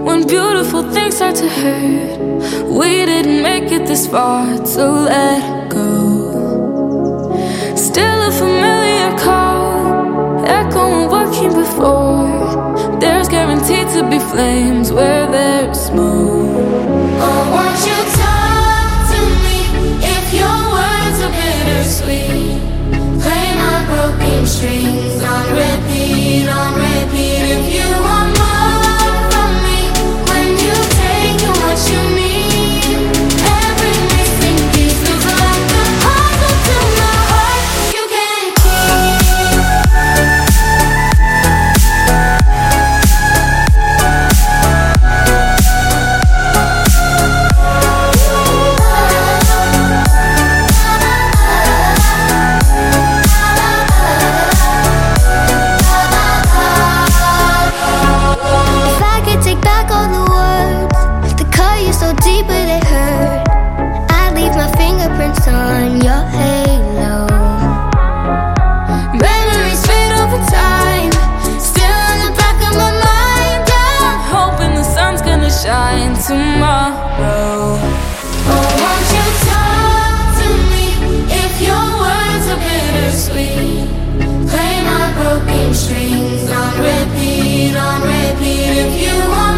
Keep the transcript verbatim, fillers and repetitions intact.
When beautiful things start to hurt, we didn't make it this far to let go. Still a familiar call, echoing what came before. There's guaranteed to be flames where there's smoke. Oh, won't you talk to me if your words are bittersweet? Play my broken strings on repeat, on repeat. If you want more from me, when you take what you need, every missing piece is like a puzzle to my heart. You can't on your halo. Memories fade over time, still in the back of my mind. I'm hoping the sun's gonna shine tomorrow. Oh, won't you talk to me if your words are bittersweet? Play my broken strings on repeat, on repeat. If you want